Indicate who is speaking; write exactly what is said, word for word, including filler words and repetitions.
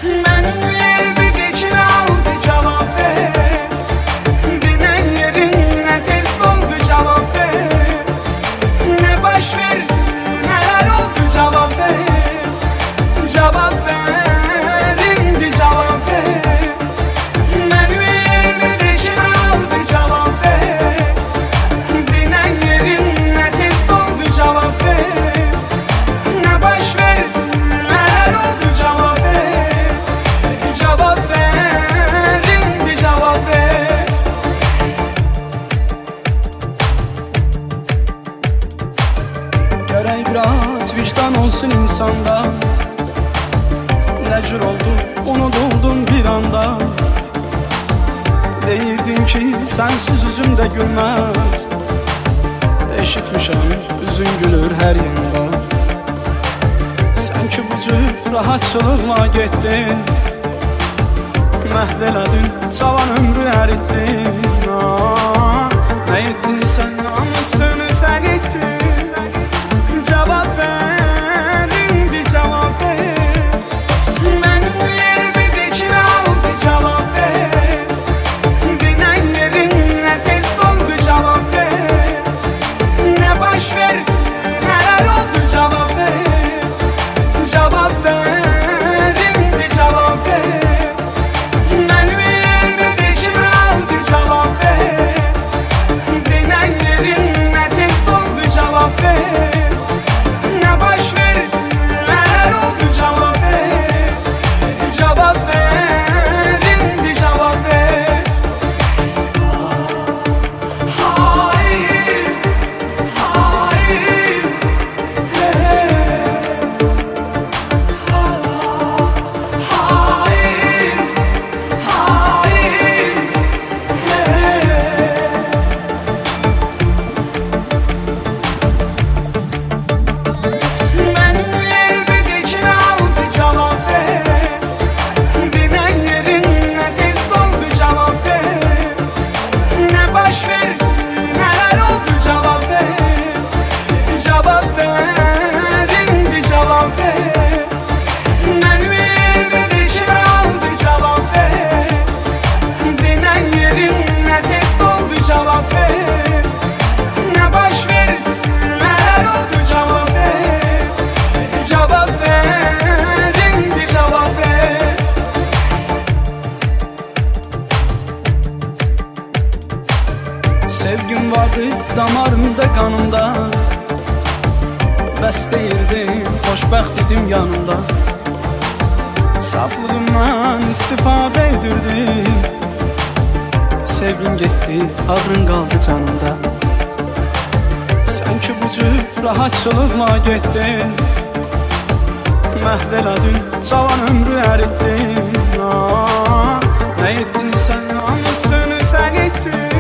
Speaker 1: Mənim yerimi dikir aldı cavab ver. Dinən yerin nə tez doldu cavab ver. Nə baş verdi, nələr oldu cavab ver. Cavab ver, indi cavab ver. Mənim yerimi dikir aldı cavab ver. Dinən yerin nə tez doldu cavab ver. Nə baş verdi, nələr oldu cavab ver. Cevap ver, indi cevap ver. Görək biraz vicdan olsun insanda. Nə cür oldu, unutuldum bir anda. Deyirdin ki sensiz üzüm də gülməz. Eşitmişəm üzün gülür hər yanda. Sən ki bu cür rahatçılıqla getdin. Məhv elədin, cavan ömrü əritdin. Nə etdin sən, namusunu sən etdin. Cavab ver, indi cavab ver. Mənim yerimi dikir aldı cavab ver. Dinən yerin nə tez doldu cavab ver. Nə baş verdi, nələr oldu cavab ver. Cavab ver, indi cavab ver. Mənim yerimi dikir aldı cavab ver. Dinən yerin nə tez doldu cavab ver. Nə baş verdi, nələr oldu cavab ver. Cavab ver, indi cavab ver. Hayır, hayır, hey. Hayır, hayır, hey. Mənim yerimi dikir aldı cavab ver. Dinən yerin nə tez doldu cavab ver. Nə baş verdi, nələr oldu cavab ver. Cavab ver, indi cavab ver. Mənim yerimi dikir aldı cavab ver. Dinən yerin nə tez doldu cavab ver. Nə baş verdi, nələr oldu cavab ver. Cavab ver, indi cavab ver. Sevgim vardı damarımda, kanımda. Bəs deyirdim, xoşbəxt idim yanımda. Saflığımdan istifadə edirdim. Sevgin getdi, ağrın qaldı canımda. Sən ki bu cür rahatçılıqla getdin. Məhv elədin, cavan ömrü əritdin. Nə etdin sən, namusunu sən etdin.